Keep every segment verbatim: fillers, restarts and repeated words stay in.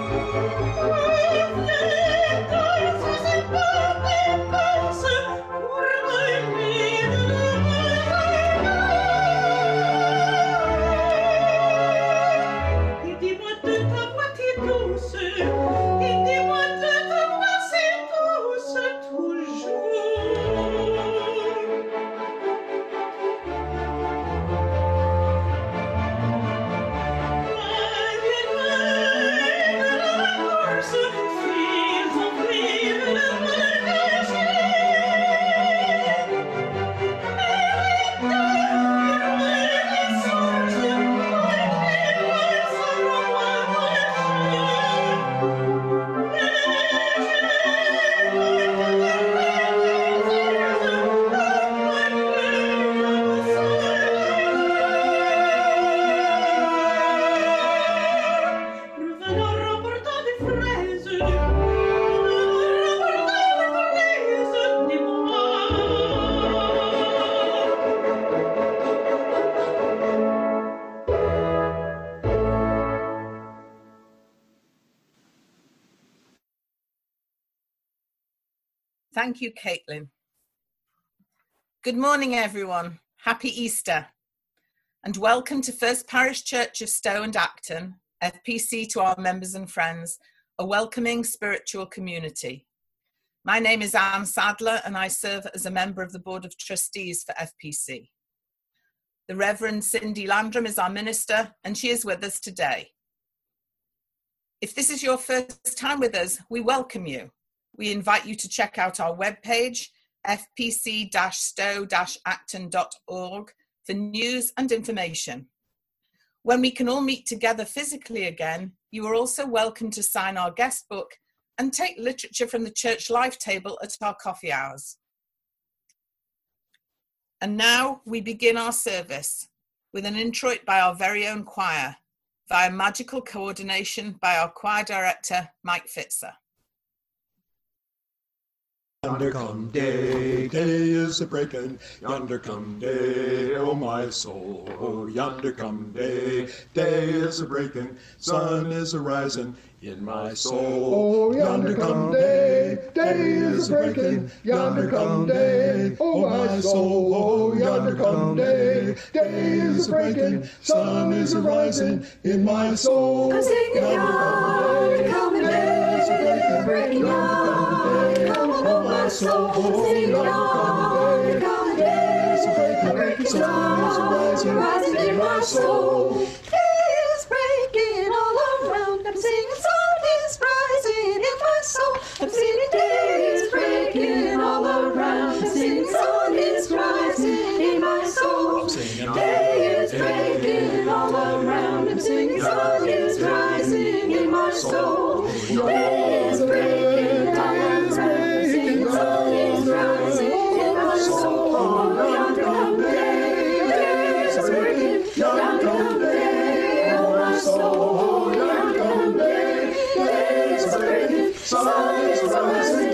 Thank you, Caitlin. Good morning, everyone. Happy Easter. And welcome to First Parish Church of Stow and Acton, F P C, to our members and friends, a welcoming spiritual community. My name is Anne Sadler and I serve as a member of the Board of Trustees for F P C. The Reverend Cindy Landrum is our minister and she is with us today. If this is your first time with us, we welcome you. We invite you to check out our webpage, f p c dash stow dash acton dot org, for news and information. When we can all meet together physically again, you are also welcome to sign our guest book and take literature from the church life table at our coffee hours. And now we begin our service with an introit by our very own choir, via magical coordination by our choir director, Mike Fitzer. Yonder come day, day is a breaking, yonder come day, oh my soul. Oh, yonder come day, day is a breaking, sun is a rising in my soul. Oh, yonder come day, day is a breaking, yonder come day, oh my soul. Oh, yonder come day, day is a breaking, sun is a rising in my soul. I'm singing yonder come day, breaking yonder come on my soul. Singing yonder come day, breaking sun rising in my soul. Day is breaking all around. I'm singing sun is rising in my soul. I'm singing day is breaking all around. I'm singing sun is rising in my soul. Day is breaking all around. I'm singing sun is rising in my soul. Day is breaking all around. Singing sun is rising in my soul. Yonder come day, day is breaking. Yonder come day, oh my soul. Yonder come day, day is breaking. Sun is rising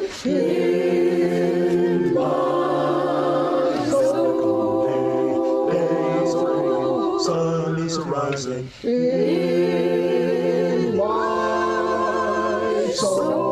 in my soul. Day is breaking, sun is rising in my soul.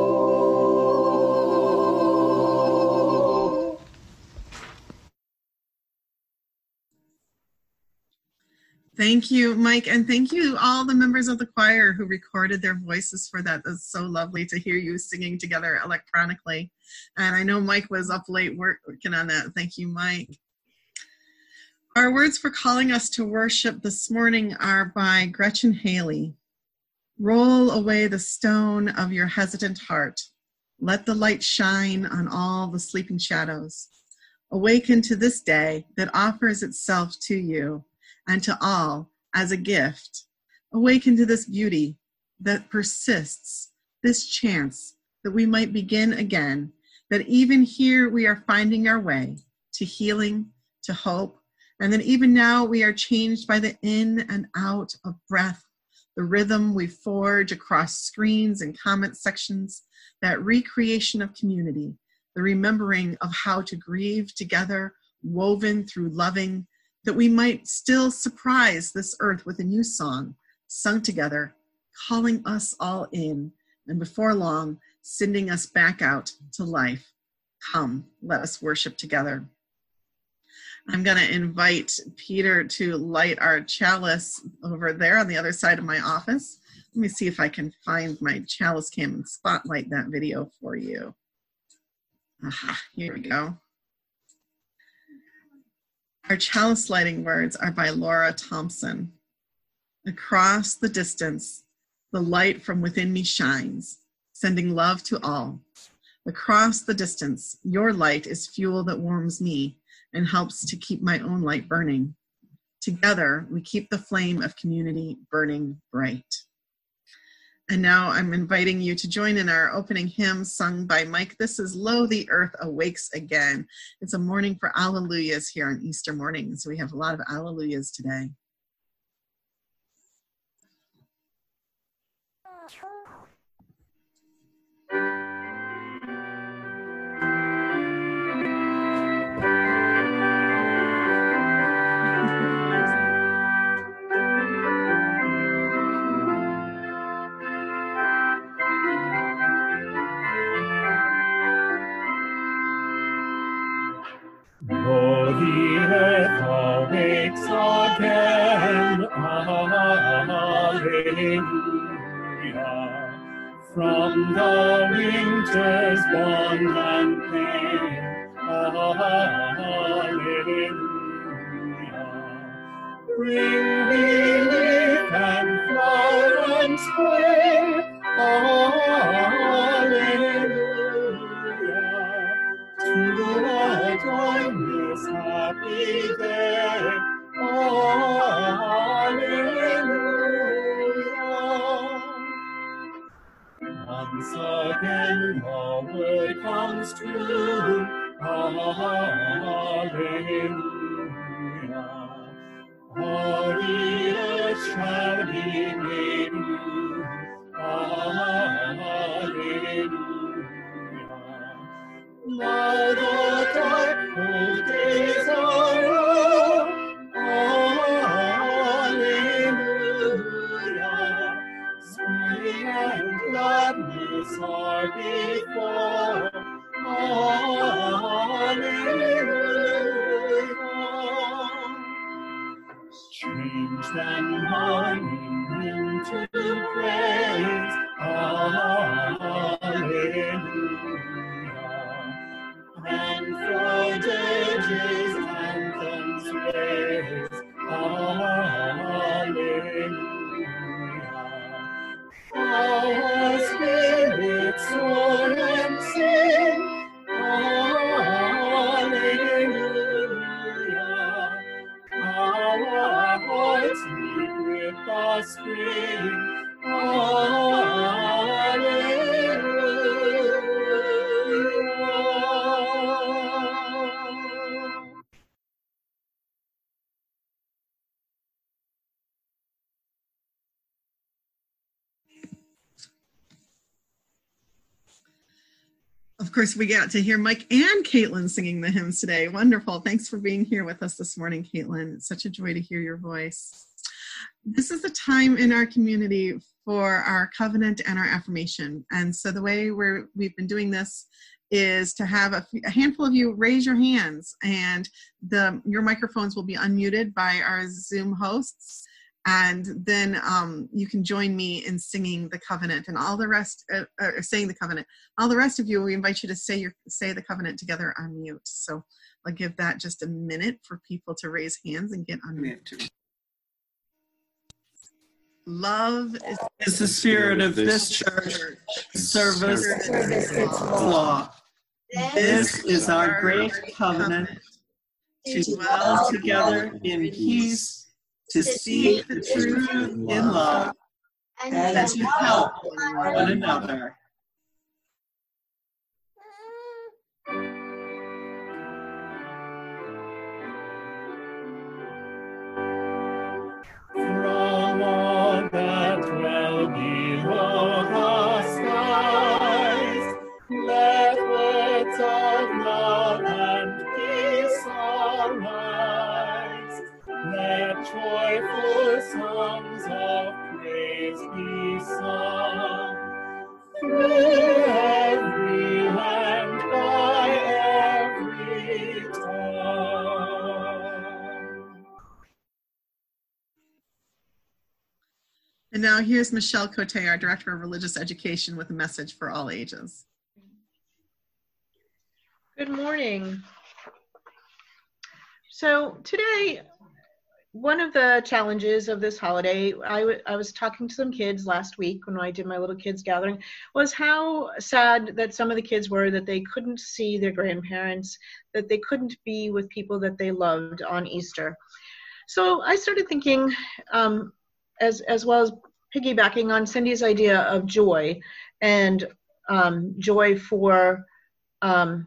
Thank you, Mike, and thank you all the members of the choir who recorded their voices for that. It's so lovely to hear you singing together electronically. And I know Mike was up late working on that. Thank you, Mike. Our words for calling us to worship this morning are by Gretchen Haley. Roll away the stone of your hesitant heart. Let the light shine on all the sleeping shadows. Awaken to this day that offers itself to you and to all as a gift. Awaken to this beauty that persists, this chance that we might begin again, that even here we are finding our way to healing, to hope, and that even now we are changed by the in and out of breath, the rhythm we forge across screens and comment sections, that recreation of community, the remembering of how to grieve together, woven through loving, that we might still surprise this earth with a new song, sung together, calling us all in, and before long, sending us back out to life. Come, let us worship together. I'm going to invite Peter to light our chalice over there on the other side of my office. Let me see if I can find my chalice cam and spotlight that video for you. Aha, here we go. Our chalice lighting words are by Laura Thompson. Across the distance, the light from within me shines, sending love to all. Across the distance, your light is fuel that warms me and helps to keep my own light burning. Together, we keep the flame of community burning bright. And now I'm inviting you to join in our opening hymn sung by Mike. This is Lo, the Earth Awakes Again. It's a morning for alleluias here on Easter morning, so we have a lot of alleluias today. Lo, the earth awakes again, alleluia, from the winter's bond and pain, alleluia. Bring relief and flower and spray, alleluia. To adorn this happy day, alleluia. Once again the word comes true, alleluia. All the earth shall be made new, alleluia. Now the dark old days are o'er, alleluia. Spring and gladness are before, alleluia. Change and mourning into praise, alleluia. And for dirges anthems raise, alleluia. Our spirits soar and sing, alleluia. Our hearts leap with the spring, alleluia. Of course, we got to hear Mike and Caitlin singing the hymns today. Wonderful. Thanks for being here with us this morning, Caitlin. It's such a joy to hear your voice. This is the time in our community for our covenant and our affirmation. And so the way we're, we've been doing this is to have a, a handful of you raise your hands, and the your microphones will be unmuted by our Zoom hosts. And then um, you can join me in singing the covenant, and all the rest, uh, uh, saying the covenant. All the rest of you, we invite you to say your say the covenant together on mute. So I'll give that just a minute for people to raise hands and get unmuted. Love is, is the spirit of this church, service its law. This is our great covenant, to dwell together in peace, to seek the truth in love, and to help one another. From all that dwell below the skies, let words of love and peace arise. Let joyful songs of praise be song, through every land, by every tongue. And now here's Michelle Cote, our Director of Religious Education, with a message for all ages. Good morning. So today, one of the challenges of this holiday, I, w I was talking to some kids last week when I did my little kids gathering, was how sad that some of the kids were that they couldn't see their grandparents, that they couldn't be with people that they loved on Easter. So I started thinking, um, as, as well as piggybacking on Cindy's idea of joy and um, joy for um,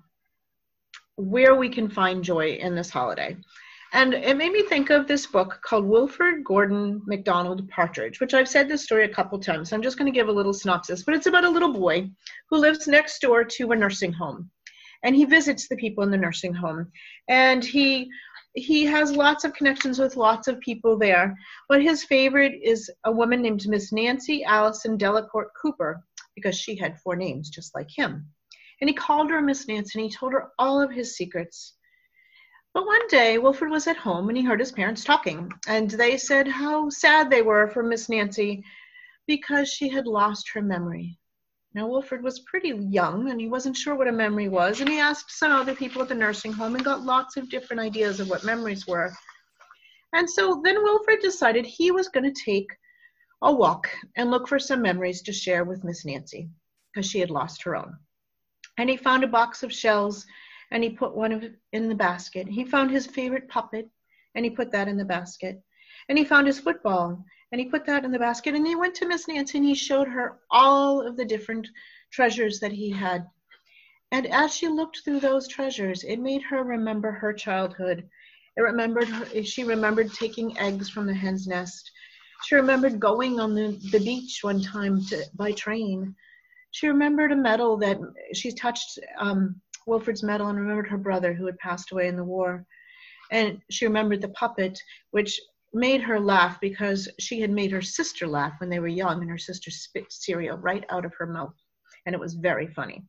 where we can find joy in this holiday. And it made me think of this book called Wilfred Gordon MacDonald Partridge, which I've said this story a couple times. So I'm just going to give a little synopsis, but it's about a little boy who lives next door to a nursing home. And he visits the people in the nursing home. And he he has lots of connections with lots of people there. But his favorite is a woman named Miss Nancy Allison Delacourt Cooper, because she had four names just like him. And he called her Miss Nancy, and he told her all of his secrets. But one day, Wilfred was at home, and he heard his parents talking. And they said how sad they were for Miss Nancy because she had lost her memory. Now, Wilfred was pretty young, and he wasn't sure what a memory was. And he asked some other people at the nursing home and got lots of different ideas of what memories were. And so then Wilfred decided he was going to take a walk and look for some memories to share with Miss Nancy because she had lost her own. And he found a box of shells, and he put one of it in the basket. He found his favorite puppet, and he put that in the basket. And he found his football, and he put that in the basket. And he went to Miss Nancy, and he showed her all of the different treasures that he had. And as she looked through those treasures, it made her remember her childhood. It remembered her, she remembered taking eggs from the hen's nest. She remembered going on the, the beach one time to, by train. She remembered a medal that she touched, um, Wilfred's medal, and remembered her brother who had passed away in the war. And she remembered the puppet, which made her laugh because she had made her sister laugh when they were young, and her sister spit cereal right out of her mouth. And it was very funny.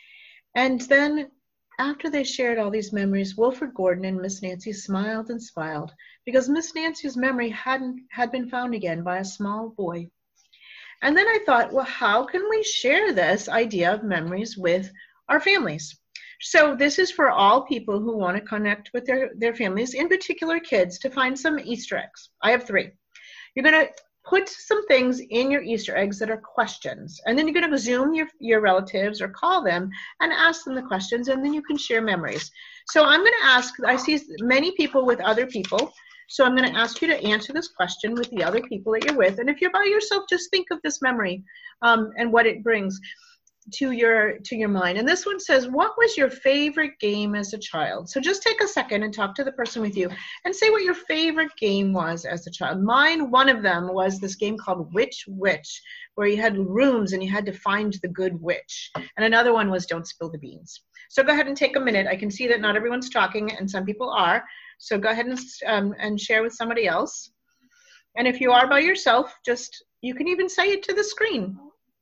And then after they shared all these memories, Wilfred Gordon and Miss Nancy smiled and smiled because Miss Nancy's memory hadn't had been found again by a small boy. And then I thought, well, how can we share this idea of memories with our families? So this is for all people who want to connect with their, their families, in particular kids, to find some Easter eggs. I have three. You're going to put some things in your Easter eggs that are questions. And then you're going to Zoom your, your relatives or call them and ask them the questions, and then you can share memories. So I'm going to ask, I see many people with other people, so I'm going to ask you to answer this question with the other people that you're with. And if you're by yourself, just think of this memory um, and what it brings to your to your mind. And this one says, what was your favorite game as a child? So just take a second and talk to the person with you and say what your favorite game was as a child. Mine, one of them was this game called Witch Witch, where you had rooms and you had to find the good witch. And another one was Don't Spill the Beans. So go ahead and take a minute. I can see that not everyone's talking and some people are. So go ahead and, um, and share with somebody else. And if you are by yourself, just, you can even say it to the screen.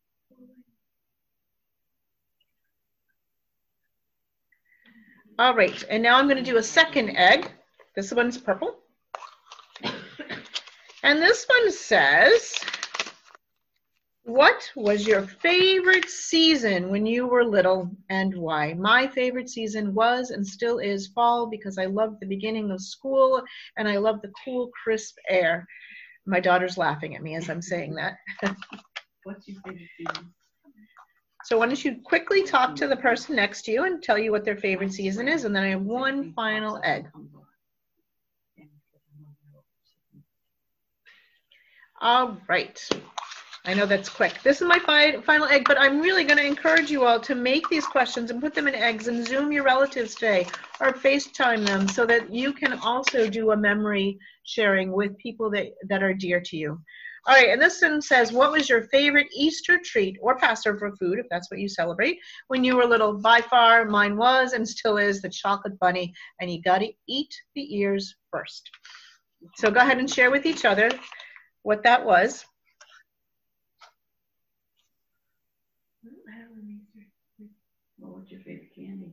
All right, and now I'm going to do a second egg. This one's purple. And this one says, what was your favorite season when you were little and why? My favorite season was and still is fall because I love the beginning of school and I love the cool, crisp air. My daughter's laughing at me as I'm saying that. What's your favorite season? So why don't you quickly talk to the person next to you and tell you what their favorite season is, and then I have one final egg. All right. I know that's quick. This is my fi final egg, but I'm really going to encourage you all to make these questions and put them in eggs and Zoom your relatives today or FaceTime them so that you can also do a memory sharing with people that, that are dear to you. All right, and this one says, what was your favorite Easter treat or Passover food, if that's what you celebrate, when you were little? By far, mine was and still is the chocolate bunny, and you got to eat the ears first. So go ahead and share with each other what that was. Well, what's your favorite candy?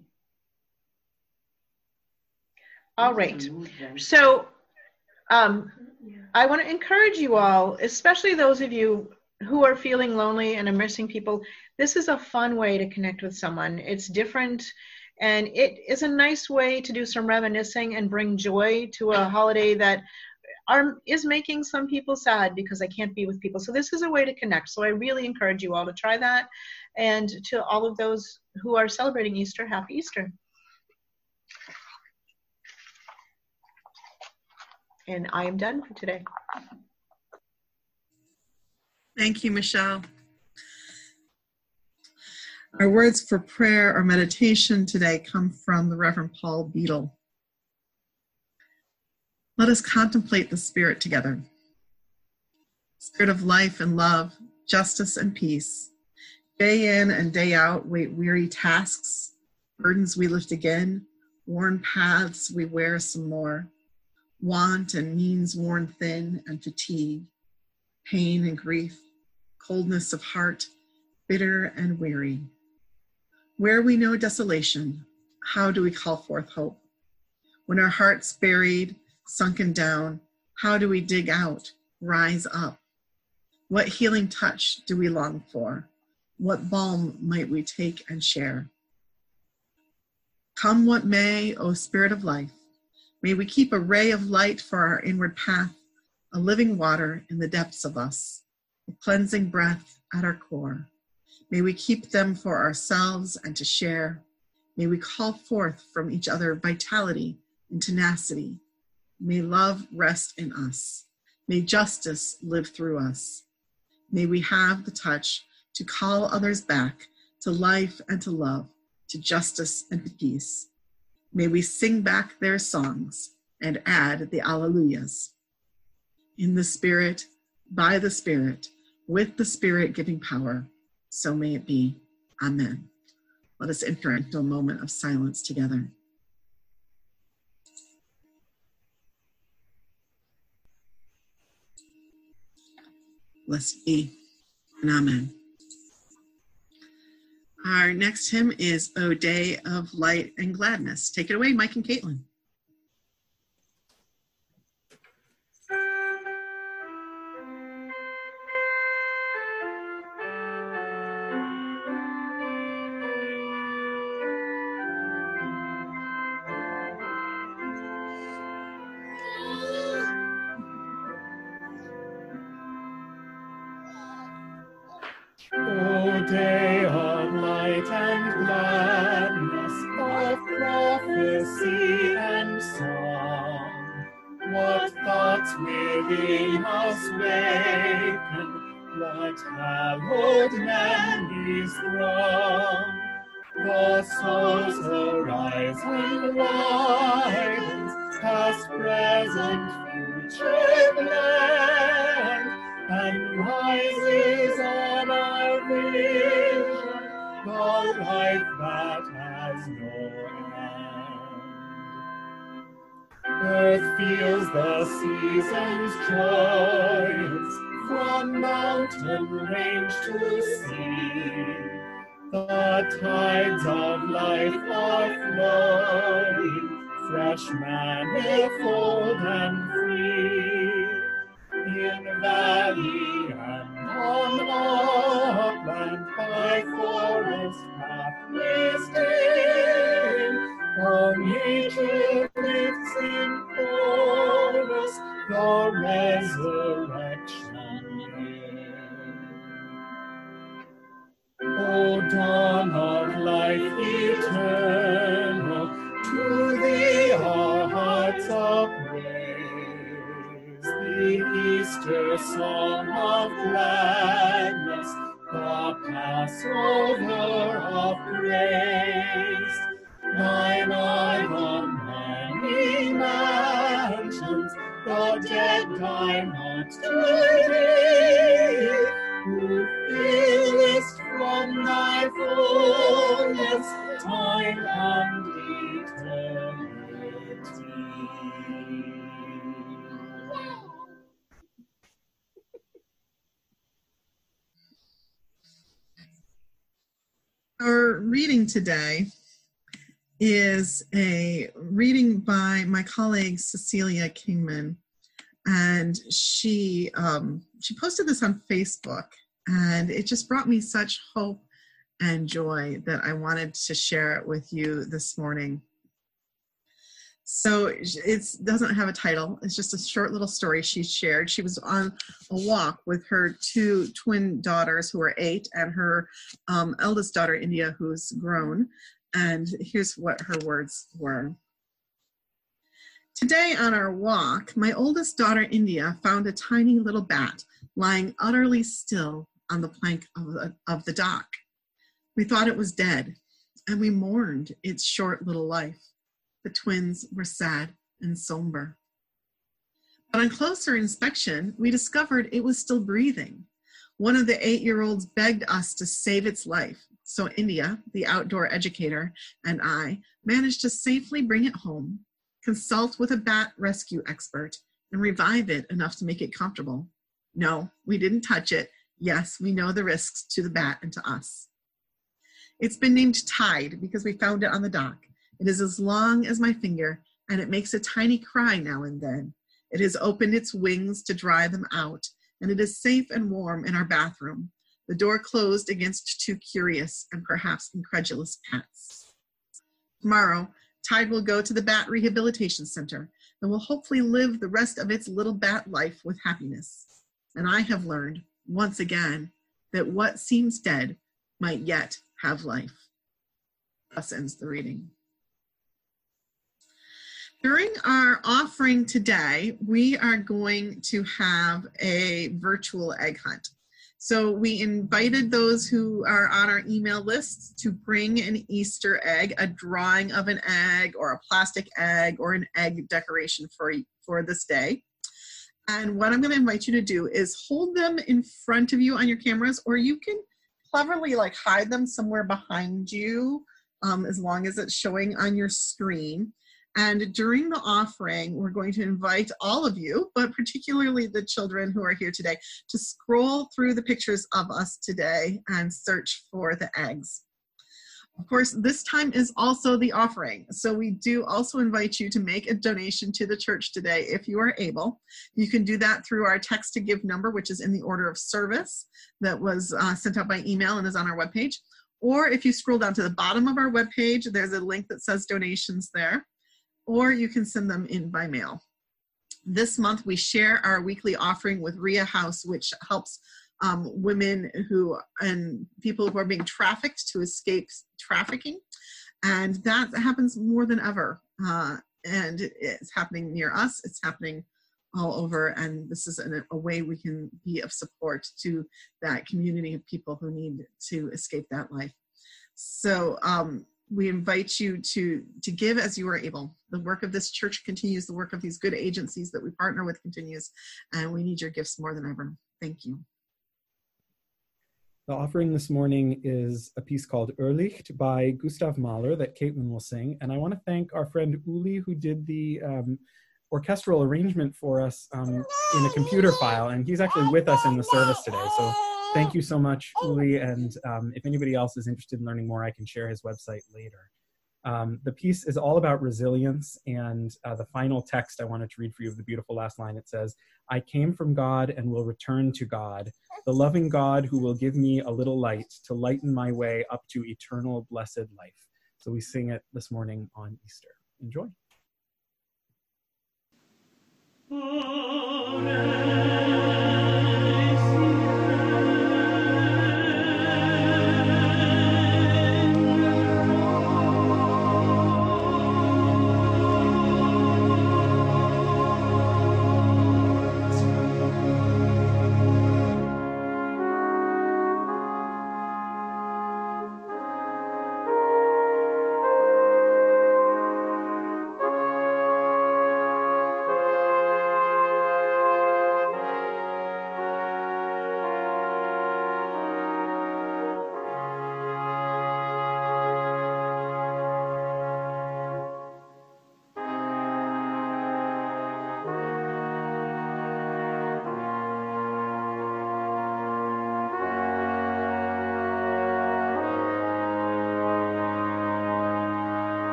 All right. So um, I want to encourage you all, especially those of you who are feeling lonely and are missing people. This is a fun way to connect with someone. It's different, and it is a nice way to do some reminiscing and bring joy to a holiday that are, is making some people sad because they can't be with people. So this is a way to connect. So I really encourage you all to try that. And to all of those who are celebrating Easter, happy Easter. And I am done for today. Thank you, Michelle. Our words for prayer or meditation today come from the Reverend Paul Beadle. Let us contemplate the Spirit together. Spirit of life and love, justice and peace. Day in and day out, wait weary tasks, burdens we lift again, worn paths we wear some more, want and means worn thin and fatigue, pain and grief, coldness of heart, bitter and weary. Where we know desolation, how do we call forth hope? When our hearts buried, sunken down, how do we dig out, rise up? What healing touch do we long for? What balm might we take and share? Come what may, O Spirit of life, may we keep a ray of light for our inward path, a living water in the depths of us, a cleansing breath at our core. May we keep them for ourselves and to share. May we call forth from each other vitality and tenacity. May love rest in us. May justice live through us. May we have the touch to call others back to life and to love, to justice and to peace. May we sing back their songs and add the alleluias. In the Spirit, by the Spirit, with the Spirit giving power, so may it be. Amen. Let us enter into a moment of silence together. Blessed be, and amen. Our next hymn is O Day of Light and Gladness. Take it away, Mike and Caitlin. O day of light and gladness, of prophecy and song, what thoughts within us waken, what hallowed memories throng. The soul's horizon widens, past, present, future blend, and rises on our vision the life that has no end. Earth feels the seasons' joys, from mountain range to sea. The tides of life are flowing, fresh, manifold, and free. In valley and on upland, by forest pathways dim, all nature lifts in chorus the resurrection hymn. O dawn of life eternal, to thee our hearts upraise. The Easter song of gladness, the Passover of grace. Thine are the many mansions, the dead die not today, who fillest from thy fullness time and eternity. Our reading today is a reading by my colleague Cecilia Kingman, and she um, she posted this on Facebook, and it just brought me such hope and joy that I wanted to share it with you this morning. So it doesn't have a title. It's just a short little story she shared. She was on a walk with her two twin daughters who are eight and her um, eldest daughter, India, who's grown. And here's what her words were. Today on our walk, my oldest daughter, India, found a tiny little bat lying utterly still on the plank of the, of the dock. We thought it was dead, and we mourned its short little life. The twins were sad and somber. But on closer inspection, we discovered it was still breathing. One of the eight-year-olds begged us to save its life, so India, the outdoor educator, and I managed to safely bring it home, consult with a bat rescue expert, and revive it enough to make it comfortable. No, we didn't touch it. Yes, we know the risks to the bat and to us. It's been named Tide because we found it on the dock. It is as long as my finger, and it makes a tiny cry now and then. It has opened its wings to dry them out, and it is safe and warm in our bathroom, the door closed against two curious and perhaps incredulous pets. Tomorrow, Tide will go to the Bat Rehabilitation Center and will hopefully live the rest of its little bat life with happiness. And I have learned, once again, that what seems dead might yet have life. Thus ends the reading. During our offering today, we are going to have a virtual egg hunt. So we invited those who are on our email lists to bring an Easter egg, a drawing of an egg or a plastic egg or an egg decoration for, for this day. And what I'm going to invite you to do is hold them in front of you on your cameras, or you can cleverly like hide them somewhere behind you um, as long as it's showing on your screen. And during the offering, we're going to invite all of you, but particularly the children who are here today, to scroll through the pictures of us today and search for the eggs. Of course, this time is also the offering. So we do also invite you to make a donation to the church today if you are able. You can do that through our text to give number, which is in the order of service that was uh, sent out by email and is on our webpage. Or if you scroll down to the bottom of our webpage, there's a link that says donations there. Or you can send them in by mail. This month, we share our weekly offering with Ria House, which helps um, women who and people who are being trafficked to escape trafficking. And that happens more than ever. Uh, and it's happening near us. It's happening all over. And this is an, a way we can be of support to that community of people who need to escape that life. So, um, we invite you to, to give as you are able. The work of this church continues. The work of these good agencies that we partner with continues. And we need your gifts more than ever. Thank you. The offering this morning is a piece called Irrlicht by Gustav Mahler that Caitlin will sing. And I want to thank our friend Uli, who did the um, orchestral arrangement for us um, in a computer file. And he's actually with us in the service today. So thank you so much, Uli, and um, if anybody else is interested in learning more, I can share his website later. Um, the piece is all about resilience, and uh, the final text I wanted to read for you of the beautiful last line, it says, I came from God and will return to God, the loving God who will give me a little light to lighten my way up to eternal blessed life. So we sing it this morning on Easter. Enjoy. Amen.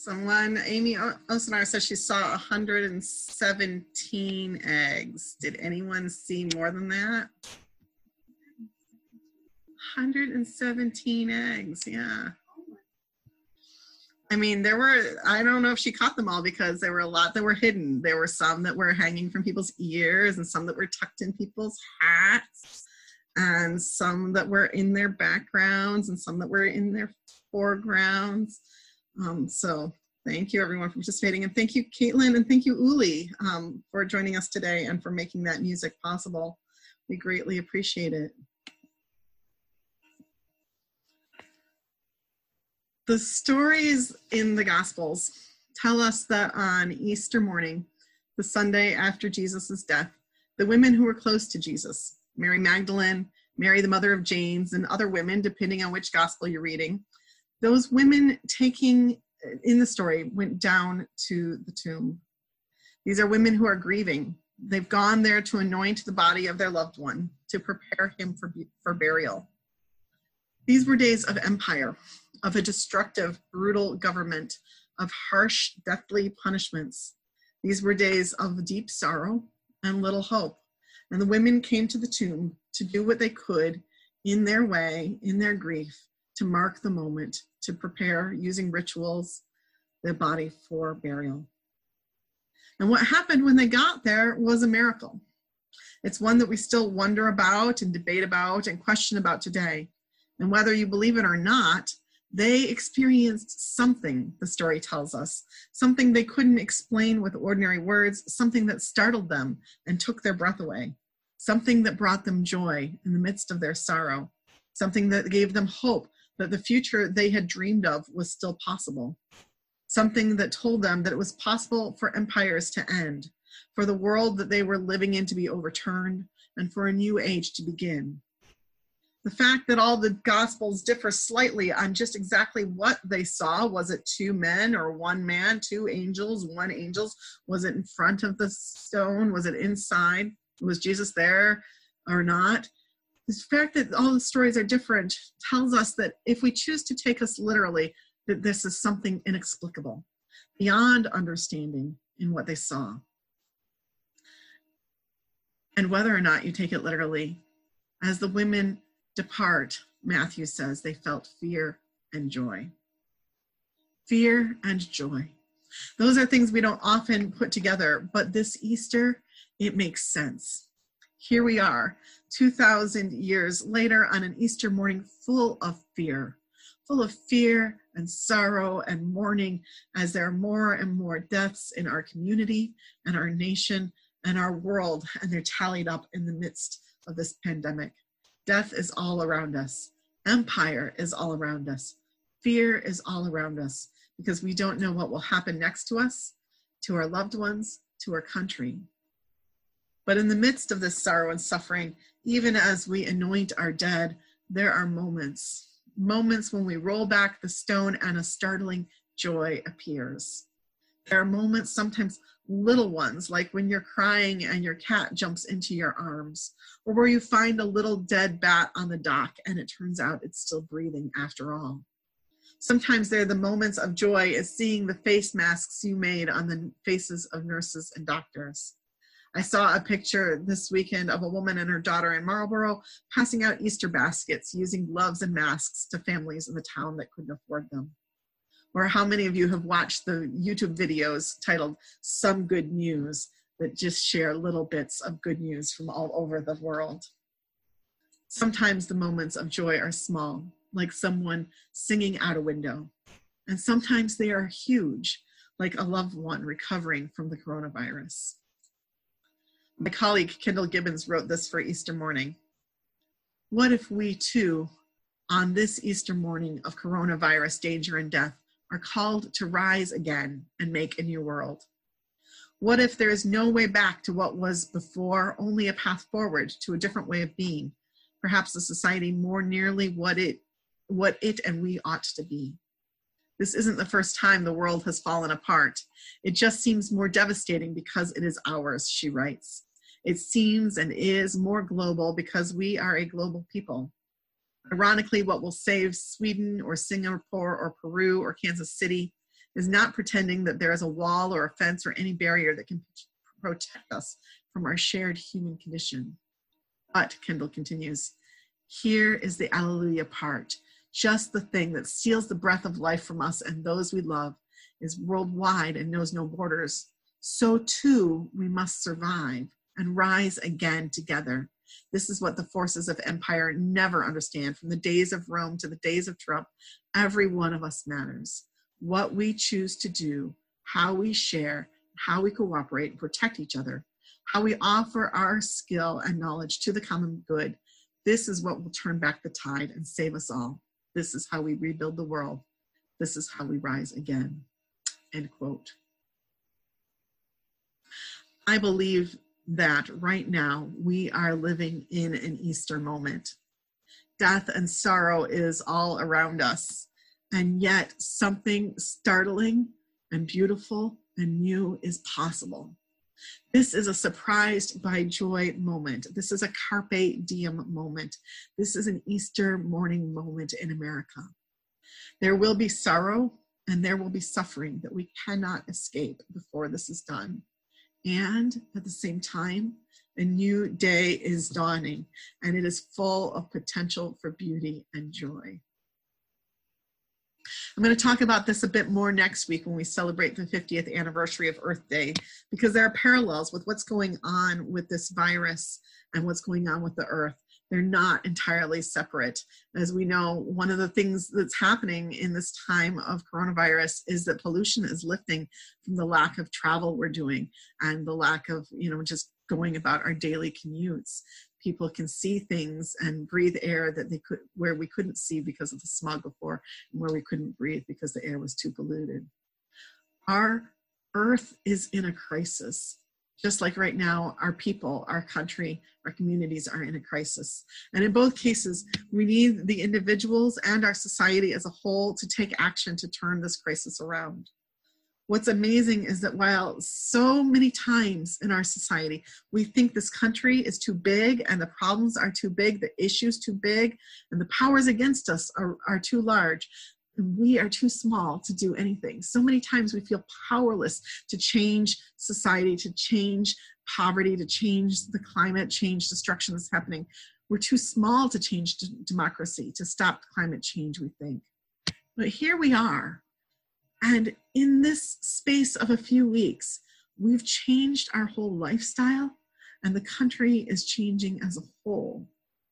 Someone, Amy Osenar says she saw one hundred seventeen eggs. Did anyone see more than that? one hundred seventeen eggs, yeah. I mean, there were, I don't know if she caught them all because there were a lot that were hidden. There were some that were hanging from people's ears and some that were tucked in people's hats and some that were in their backgrounds and some that were in their foregrounds. Um, so thank you everyone for participating, and thank you Caitlin and thank you Uli um, for joining us today and for making that music possible. We greatly appreciate it. The stories in the Gospels tell us that on Easter morning, the Sunday after Jesus' death, the women who were close to Jesus, Mary Magdalene, Mary the mother of James, and other women, depending on which gospel you're reading, those women taking, in the story, went down to the tomb. These are women who are grieving. They've gone there to anoint the body of their loved one, to prepare him for, for burial. These were days of empire, of a destructive, brutal government, of harsh, deathly punishments. These were days of deep sorrow and little hope. And the women came to the tomb to do what they could in their way, in their grief, to mark the moment, to prepare, using rituals, the body for burial. And what happened when they got there was a miracle. It's one that we still wonder about and debate about and question about today. And whether you believe it or not, they experienced something, the story tells us, something they couldn't explain with ordinary words, something that startled them and took their breath away, something that brought them joy in the midst of their sorrow, something that gave them hope that the future they had dreamed of was still possible, something that told them that it was possible for empires to end, for the world that they were living in to be overturned, and for a new age to begin. The fact that all the Gospels differ slightly on just exactly what they saw, was it two men or one man, two angels, one angel? Was it in front of the stone? Was it inside? Was Jesus there or not? The fact that all the stories are different tells us that if we choose to take us literally, that this is something inexplicable, beyond understanding in what they saw. And whether or not you take it literally, as the women depart, Matthew says they felt fear and joy. Fear and joy. Those are things we don't often put together, but this Easter, it makes sense. Here we are, two thousand years later on an Easter morning full of fear, full of fear and sorrow and mourning as there are more and more deaths in our community and our nation and our world, and they're tallied up in the midst of this pandemic. Death is all around us. Empire is all around us. Fear is all around us because we don't know what will happen next to us, to our loved ones, to our country. But in the midst of this sorrow and suffering, even as we anoint our dead, there are moments, moments when we roll back the stone and a startling joy appears. There are moments, sometimes little ones, like when you're crying and your cat jumps into your arms, or where you find a little dead bat on the dock and it turns out it's still breathing after all. Sometimes they're the moments of joy as seeing the face masks you made on the faces of nurses and doctors. I saw a picture this weekend of a woman and her daughter in Marlborough passing out Easter baskets using gloves and masks to families in the town that couldn't afford them. Or how many of you have watched the YouTube videos titled Some Good News that just share little bits of good news from all over the world? Sometimes the moments of joy are small, like someone singing out a window. And sometimes they are huge, like a loved one recovering from the coronavirus. My colleague Kendall Gibbons wrote this for Easter morning. What if we too, on this Easter morning of coronavirus danger and death, are called to rise again and make a new world? What if there is no way back to what was before, only a path forward to a different way of being, perhaps a society more nearly what it, what it and we ought to be? This isn't the first time the world has fallen apart. It just seems more devastating because it is ours, she writes. It seems and is more global because we are a global people. Ironically, what will save Sweden or Singapore or Peru or Kansas City is not pretending that there is a wall or a fence or any barrier that can protect us from our shared human condition. But, Kendall continues, here is the alleluia part. Just the thing that steals the breath of life from us and those we love is worldwide and knows no borders. So too, we must survive and rise again together. This is what the forces of empire never understand. From the days of Rome to the days of Trump, every one of us matters. What we choose to do, how we share, how we cooperate and protect each other, how we offer our skill and knowledge to the common good, this is what will turn back the tide and save us all. This is how we rebuild the world. This is how we rise again. End quote. I believe that right now we are living in an Easter moment. Death and sorrow is all around us, and yet something startling and beautiful and new is possible. This is a surprised by joy moment. This is a carpe diem moment. This is an Easter morning moment in America. There will be sorrow and there will be suffering that we cannot escape before this is done. And at the same time, a new day is dawning, and it is full of potential for beauty and joy. I'm going to talk about this a bit more next week when we celebrate the fiftieth anniversary of Earth Day, because there are parallels with what's going on with this virus and what's going on with the Earth. They're not entirely separate. As we know, one of the things that's happening in this time of coronavirus is that pollution is lifting from the lack of travel we're doing and the lack of, you know, just going about our daily commutes. People can see things and breathe air that they could, where we couldn't see because of the smog before, and where we couldn't breathe because the air was too polluted. Our Earth is in a crisis. Just like right now, our people, our country, our communities are in a crisis. And in both cases, we need the individuals and our society as a whole to take action to turn this crisis around. What's amazing is that while so many times in our society, we think this country is too big and the problems are too big, the issues too big, and the powers against us are, are too large, we are too small to do anything. So many times we feel powerless to change society, to change poverty, to change the climate change destruction that's happening. We're too small to change d- democracy, to stop climate change, we think. But here we are. And in this space of a few weeks, we've changed our whole lifestyle, and the country is changing as a whole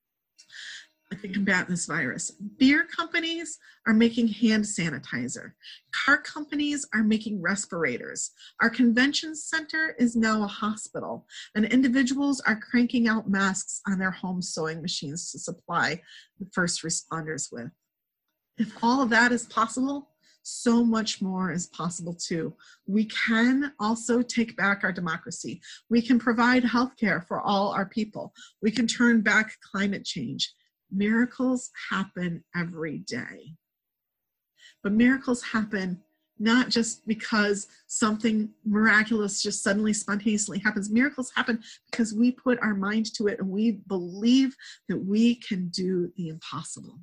to combat this virus. Beer companies are making hand sanitizer. Car companies are making respirators. Our convention center is now a hospital, and individuals are cranking out masks on their home sewing machines to supply the first responders with. If all of that is possible, so much more is possible too. We can also take back our democracy. We can provide healthcare for all our people. We can turn back climate change. Miracles happen every day. But miracles happen not just because something miraculous just suddenly spontaneously happens. Miracles happen because we put our mind to it and we believe that we can do the impossible.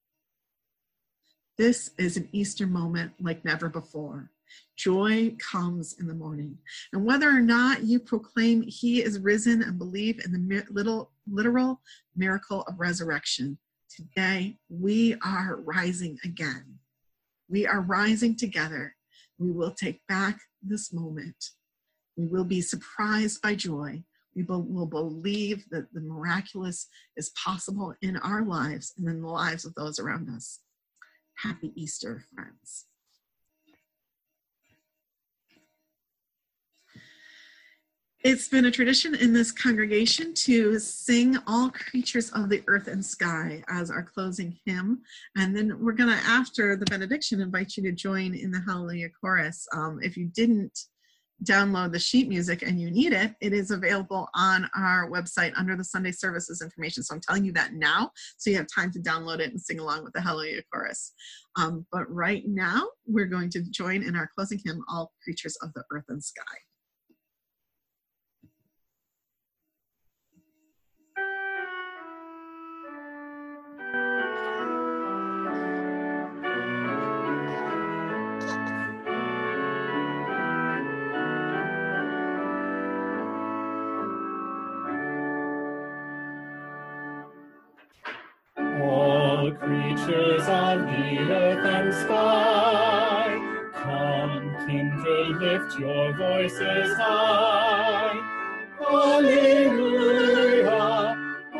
This is an Easter moment like never before. Joy comes in the morning. And whether or not you proclaim he is risen and believe in the little literal miracle of resurrection, today we are rising again. We are rising together. We will take back this moment. We will be surprised by joy. We will believe that the miraculous is possible in our lives and in the lives of those around us. Happy Easter, friends. It's been a tradition in this congregation to sing All Creatures of the Earth and Sky as our closing hymn. And then we're going to, after the benediction, invite you to join in the Hallelujah Chorus. Um, if you didn't download the sheet music and you need it, it is available on our website under the Sunday services information. So I'm telling you that now, so you have time to download it and sing along with the Hallelujah Chorus. Um, but right now, we're going to join in our closing hymn, All Creatures of the Earth and Sky. all creatures of the earth and sky. Come, kindred, lift your voices high. Alleluia,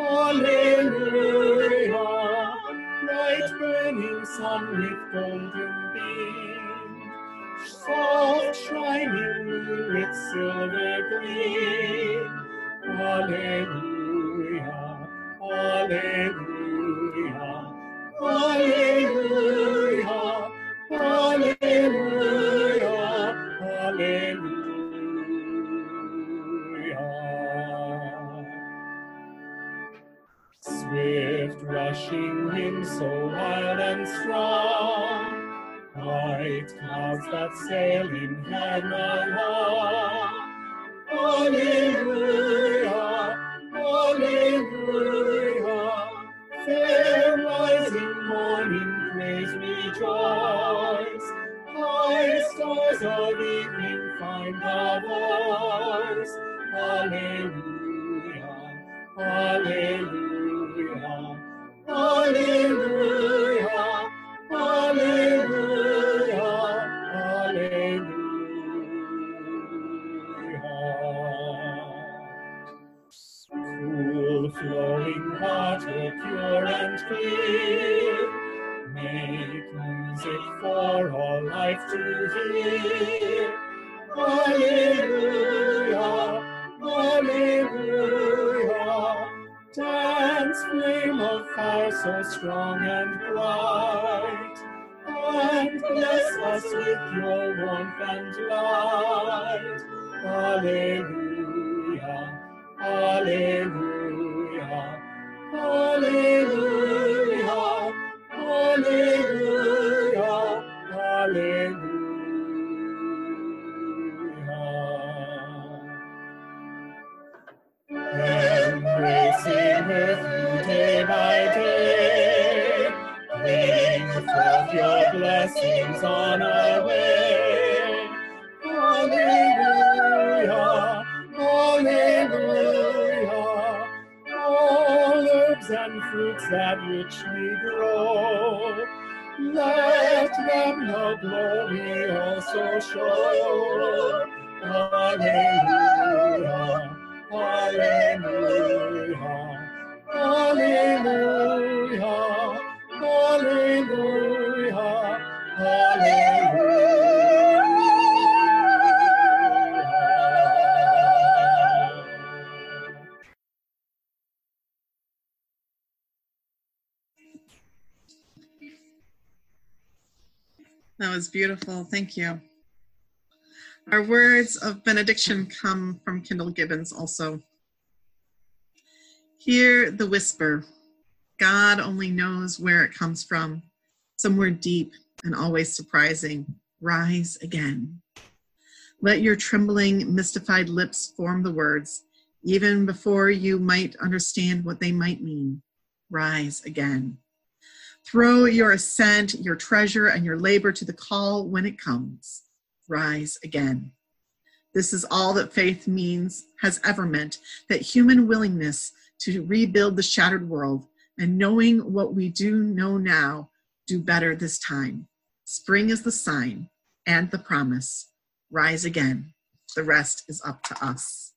alleluia. Bright burning sun with golden beam, soft shining moon with silver gleam. Alleluia, alleluia, alleluia, alleluia, alleluia. Swift rushing wind, so wild and strong, white clouds that sail in heaven along. Alleluia, alleluia. Fair rising morning, praise, rejoice. High stars of evening find a voice. Alleluia, alleluia, alleluia, alleluia, alleluia. Cool flowing water, pure and clear, make music for all life to hear. Alleluia, alleluia. Dance, flame of fire so strong and bright, and bless us with your warmth and light. Alleluia, alleluia, alleluia, alleluia, alleluia. Embracing earth day by day, bring forth your blessings on our way. Alleluia, alleluia. All herbs and fruits that richly grow, let them the glory also show. Alleluia, alleluia, alleluia, alleluia, alleluia. That was beautiful. Thank you. Our words of benediction come from Kendall Gibbons also. Hear the whisper. God only knows where it comes from. Somewhere deep and always surprising. Rise again. Let your trembling, mystified lips form the words, even before you might understand what they might mean. Rise again. Throw your ascent, your treasure, and your labor to the call when it comes. Rise again. This is all that faith means, has ever meant, that human willingness to rebuild the shattered world, and knowing what we do know now, do better this time. Spring is the sign and the promise. Rise again. The rest is up to us.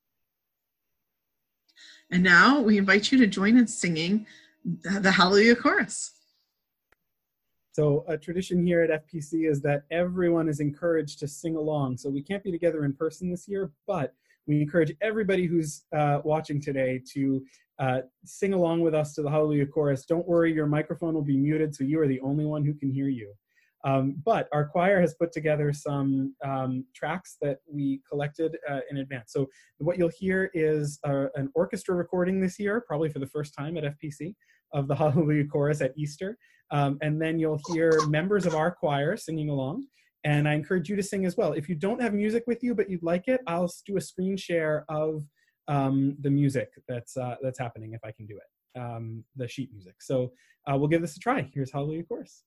And now we invite you to join in singing the Hallelujah Chorus. So a tradition here at F P C is that everyone is encouraged to sing along. So we can't be together in person this year, but we encourage everybody who's uh, watching today to uh, sing along with us to the Hallelujah Chorus. Don't worry, your microphone will be muted, so you are the only one who can hear you. Um, but our choir has put together some um, tracks that we collected uh, in advance. So what you'll hear is uh, an orchestra recording this year, probably for the first time at F P C, of the Hallelujah Chorus at Easter. Um, and then you'll hear members of our choir singing along. And I encourage you to sing as well. If you don't have music with you, but you'd like it, I'll do a screen share of um, the music that's, uh, that's happening, if I can do it, um, the sheet music. So uh, we'll give this a try. Here's Hallelujah Chorus.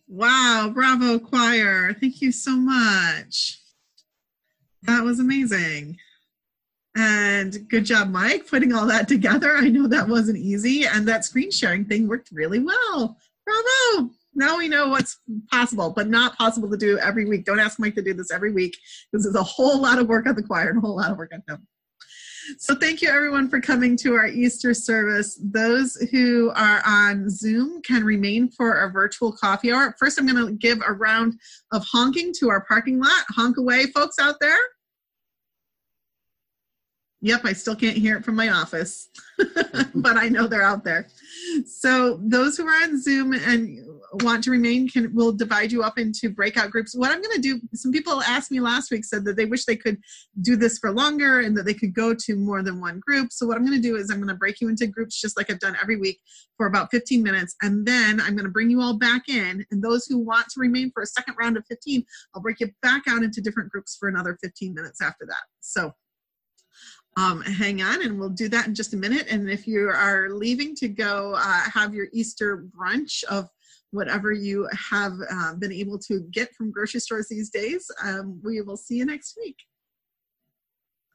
Wow, bravo choir. Thank you so much. That was amazing. And good job, Mike, putting all that together. I know that wasn't easy, and that screen sharing thing worked really well. Bravo. Now we know what's possible, but not possible to do every week. Don't ask Mike to do this every week, because there's a whole lot of work on the choir and a whole lot of work on him. So thank you, everyone, for coming to our Easter service. Those who are on Zoom can remain for our virtual coffee hour. First, I'm going to give a round of honking to our parking lot. Honk away, folks out there. Yep, I still can't hear it from my office, but I know they're out there. So those who are on Zoom and want to remain, can we'll divide you up into breakout groups. What I'm going to do, some people asked me last week, said that they wish they could do this for longer and that they could go to more than one group. So what I'm going to do is I'm going to break you into groups just like I've done every week for about fifteen minutes. And then I'm going to bring you all back in. And those who want to remain for a second round of fifteen, I'll break you back out into different groups for another fifteen minutes after that. So Um, hang on, and we'll do that in just a minute. And if you are leaving to go uh, have your Easter brunch of whatever you have uh, been able to get from grocery stores these days, um, we will see you next week.